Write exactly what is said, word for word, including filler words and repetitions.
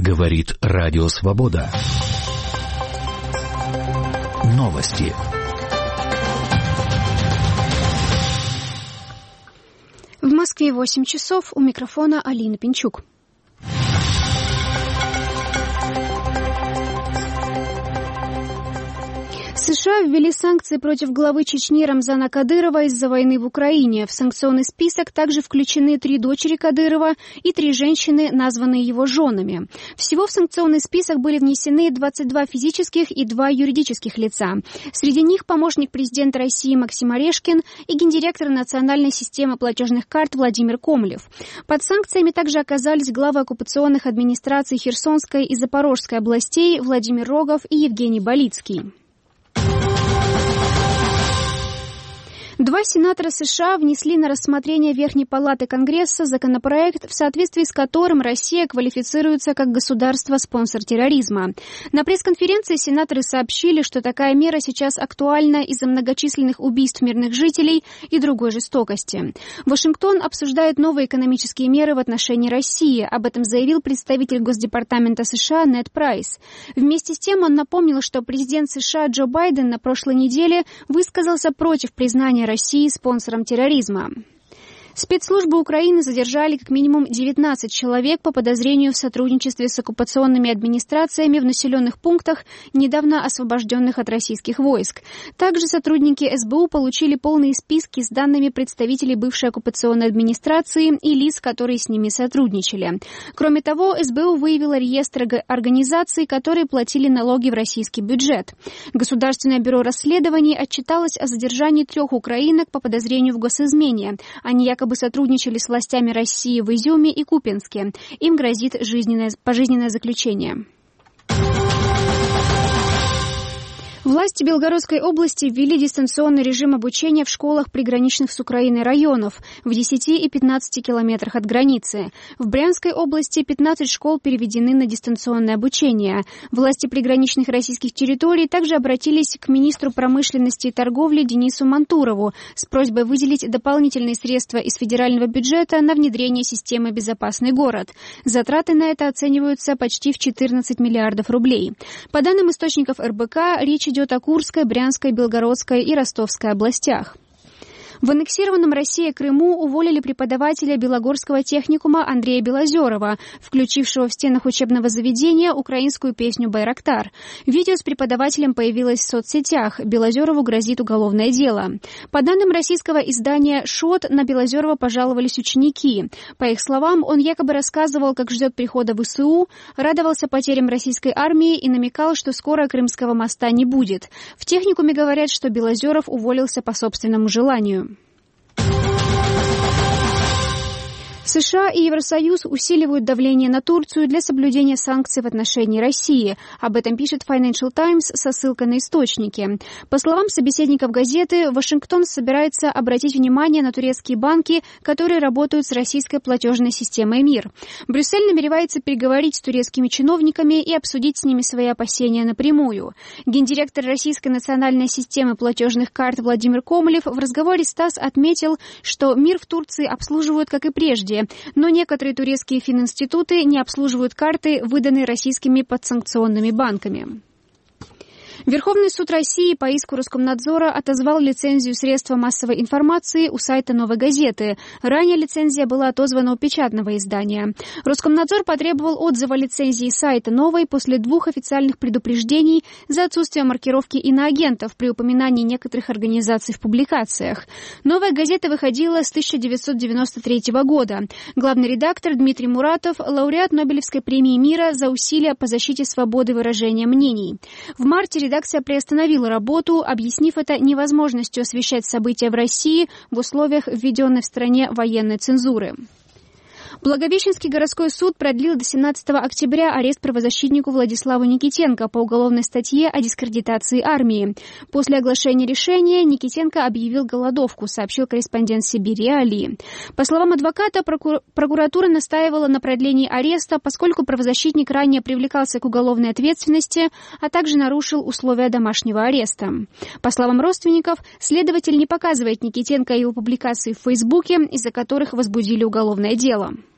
Говорит Радио Свобода. Новости. В Москве восемь часов. У микрофона Алина Пинчук. США ввели санкции против главы Чечни Рамзана Кадырова из-за войны в Украине. В санкционный список также включены три дочери Кадырова и три женщины, названные его женами. Всего в санкционный список были внесены двадцать два физических и два юридических лица. Среди них помощник президента России Максим Орешкин и гендиректор национальной системы платежных карт Владимир Комлев. Под санкциями также оказались главы оккупационных администраций Херсонской и Запорожской областей Владимир Рогов и Евгений Болицкий. Два сенатора США внесли на рассмотрение Верхней Палаты Конгресса законопроект, в соответствии с которым Россия квалифицируется как государство-спонсор терроризма. На пресс-конференции сенаторы сообщили, что такая мера сейчас актуальна из-за многочисленных убийств мирных жителей и другой жестокости. Вашингтон обсуждает новые экономические меры в отношении России. Об этом заявил представитель Госдепартамента США Нед Прайс. Вместе с тем он напомнил, что президент США Джо Байден на прошлой неделе высказался против признания России спонсором терроризма. Спецслужбы Украины задержали как минимум девятнадцать человек по подозрению в сотрудничестве с оккупационными администрациями в населенных пунктах, недавно освобожденных от российских войск. Также сотрудники эс бэ у получили полные списки с данными представителей бывшей оккупационной администрации и лиц, которые с ними сотрудничали. Кроме того, эс бэ у выявила реестр организаций, которые платили налоги в российский бюджет. Государственное бюро расследований отчиталось о задержании трех украинок по подозрению в госизмене. Они якобы сотрудничали с властями России в Изюме и Купянске. Им грозит жизненное, пожизненное заключение. Власти Белгородской области ввели дистанционный режим обучения в школах приграничных с Украиной районов в десяти и пятнадцати километрах от границы. В Брянской области пятнадцать школ переведены на дистанционное обучение. Власти приграничных российских территорий также обратились к министру промышленности и торговли Денису Мантурову с просьбой выделить дополнительные средства из федерального бюджета на внедрение системы «Безопасный город». Затраты на это оцениваются почти в четырнадцать миллиардов рублей. По данным источников эр бэ ка, речь идет о Курской, Брянской, Белгородской и Ростовской областях. В аннексированном Россией Крыму уволили преподавателя Белогорского техникума Андрея Белозерова, включившего в стенах учебного заведения украинскую песню «Байрактар». Видео с преподавателем появилось в соцсетях. Белозерову грозит уголовное дело. По данным российского издания «Шот», на Белозерова пожаловались ученики. По их словам, он якобы рассказывал, как ждет прихода вэ эс у, радовался потерям российской армии и намекал, что скоро Крымского моста не будет. В техникуме говорят, что Белозеров уволился по собственному желанию. США и Евросоюз усиливают давление на Турцию для соблюдения санкций в отношении России. Об этом пишет Financial Times со ссылкой на источники. По словам собеседников газеты, Вашингтон собирается обратить внимание на турецкие банки, которые работают с российской платежной системой МИР. Брюссель намеревается переговорить с турецкими чиновниками и обсудить с ними свои опасения напрямую. Гендиректор Российской национальной системы платежных карт Владимир Комлев в разговоре с ТАСС отметил, что МИР в Турции обслуживают, как и прежде, но некоторые турецкие фининституты не обслуживают карты, выданные российскими подсанкционными банками. Верховный суд России по иску Роскомнадзора отозвал лицензию средства массовой информации у сайта «Новой газеты». Ранее лицензия была отозвана у печатного издания. Роскомнадзор потребовал отзыва лицензии сайта «Новой» после двух официальных предупреждений за отсутствие маркировки иноагентов при упоминании некоторых организаций в публикациях. «Новая газета» выходила с тысяча девятьсот девяносто третьего года. Главный редактор Дмитрий Муратов – лауреат Нобелевской премии мира за усилия по защите свободы выражения мнений. В марте редакция приостановила работу, объяснив это невозможностью освещать события в России в условиях введенной в стране военной цензуры. Благовещенский городской суд продлил до семнадцатого октября арест правозащитнику Владиславу Никитенко по уголовной статье о дискредитации армии. После оглашения решения Никитенко объявил голодовку, сообщил корреспондент Сибирь Реалии. По словам адвоката, прокур... прокуратура настаивала на продлении ареста, поскольку правозащитник ранее привлекался к уголовной ответственности, а также нарушил условия домашнего ареста. По словам родственников, следователь не показывает Никитенко и его публикации в Фейсбуке, из-за которых возбудили уголовное дело.